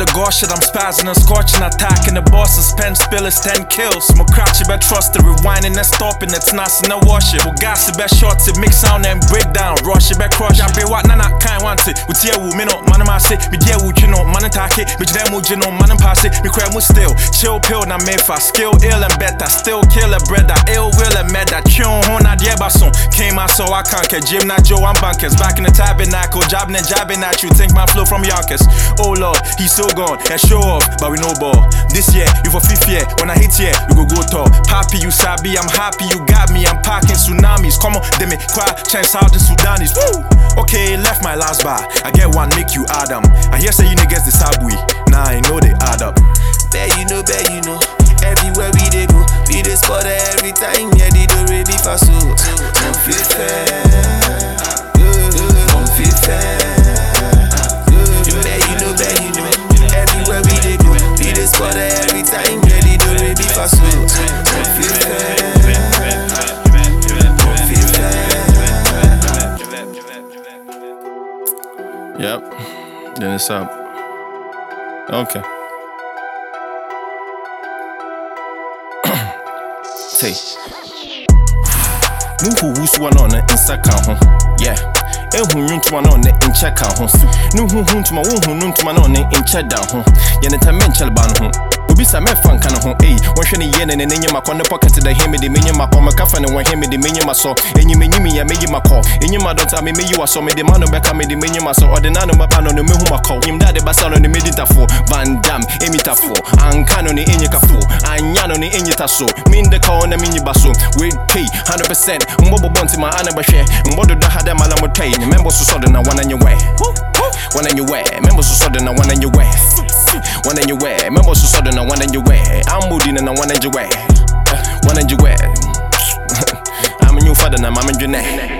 the gosh shit, I'm spazzing and scorching, attacking the bosses, pen spillers, 10 kills. Mo crash it, trust it, rewinding and stopping, it's nice and wash it. Mo gas it, short it, mix sound and break down, rush it, crush. I be what nana can't want it. With you, me no, man, I say, me dear, you know, man, attack it, me jam, you know, man, pass it, me cry, still, chill pill, na me fast, skill, ill and better, still kill a brother, ill will and mad that tune, hona, dear bason. Came out so I can't get Jim, not Joe, I'm bankers, back in the tabernacle, jabbing at you, think my flow from Yonkers. Oh Lord, he's so gone, and show off, but we no ball. This year, you for fifth year, when I hit here, you go tall. Happy you sabi, I'm happy you got me, I'm packing tsunamis. Come on, they me cry, chance out the Sudanis. Woo! Okay, left my last bar, I get one, make you Adam. I hear say you niggas the subway, nah, I know they add up. Bet you know, everywhere we dey go, we dey spot every time, yeah, they do ready for so. Don't feel fair, don't feel fair. Bet you know, everywhere we dey go, we dey spot every time, yeah, they do ready for so. Don't feel fair, don't feel fair. Yep, then it's up. Okay. Say, who's one on the Instagram, yeah. Who to one on the in check out, no who to my own to my on the in check down, Yanetta mental ban. Bisa me fan kana ho won hwe ne ye ne ne nyima kɔ ne pocket da hemi de menyima kɔ meka fa ne won hemi de menyima so enyimi ya meyima kɔ enyima don't me meyi wa so me de mano beka me de menyima so ordinary no baba no ne mehu makɔ nyim da de basa no ne meditafo Van Dam emitafo anka no ne enyikafo anya no ne enyita so min de ka na menyiba so we pay 100% mbobo bonti ma ana bahwe mbodo da hada mala motai ne member so de na wana nye we wana nye we member so de na wana nye we wana nye we member so de na one and you wear, I'm moody and I one and you wear. One and you wear. I'm a new father, and I'm a new